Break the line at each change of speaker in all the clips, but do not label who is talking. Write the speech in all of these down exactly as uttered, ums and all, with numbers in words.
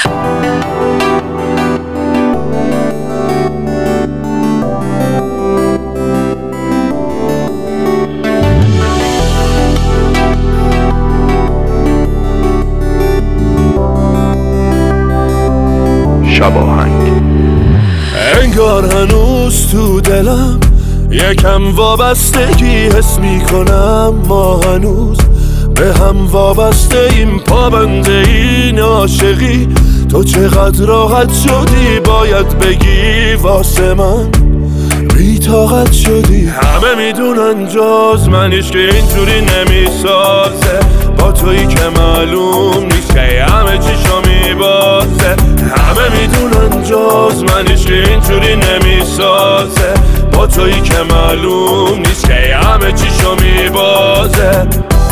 شباهنگ.
انگار هنوز تو دلم یکم وابستگی حس میکنم، ما هنوز به هم وابسته ایم، پابند این عاشقی. تو چقدر راحت شدی باید بگی واسه من بی طاقت شدی. همه میدونن جز منیش که اینجوری نمیسازه، با تویی که معلوم نیست که همه چیشو میبازه. همه میدونن جز منیش که اینجوری نمیسازه، با تویی که معلوم نیست که همه چیشو میبازه.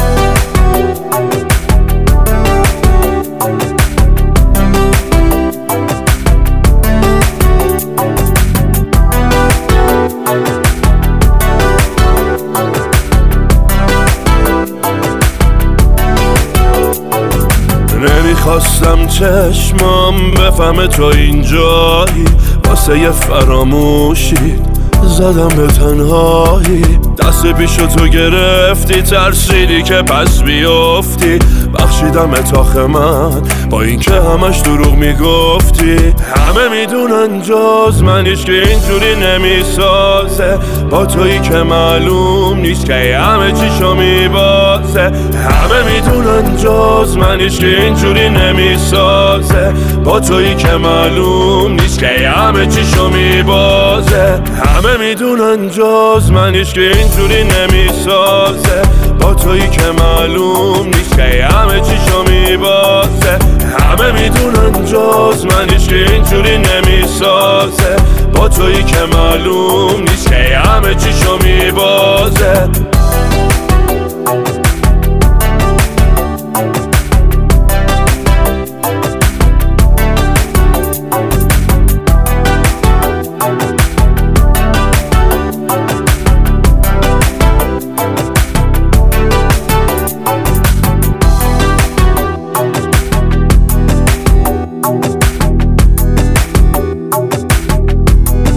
نمیخواستم چشمام بفهمه تو اینجایی، واسه یه فراموشی زدم به تنهایی. دست پیشو تو گرفتی، ترسیدی که پس بیفتی، بخشیدم اتاخ من با اینکه همش دروغ میگفتی. همه میدونن جز منیش که اینجوری نمیسازه، با تویی که معلوم نیست که همه چیشو میبازه. همه میدونن جز منیش که اینجوری نمیسازه، با تویی که معلوم نیست که همه چیشو میبازه. همه میدونن جز منیش که اینجوری نمیسازه، با تویی که معلوم نیست که همه چیشو میبازه. همه میدونن جز منیش که اینجوری نمیسازه، با تویی که معلوم نیست که همه چیشو میبازه.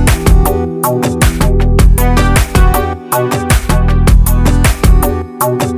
شباهنگ.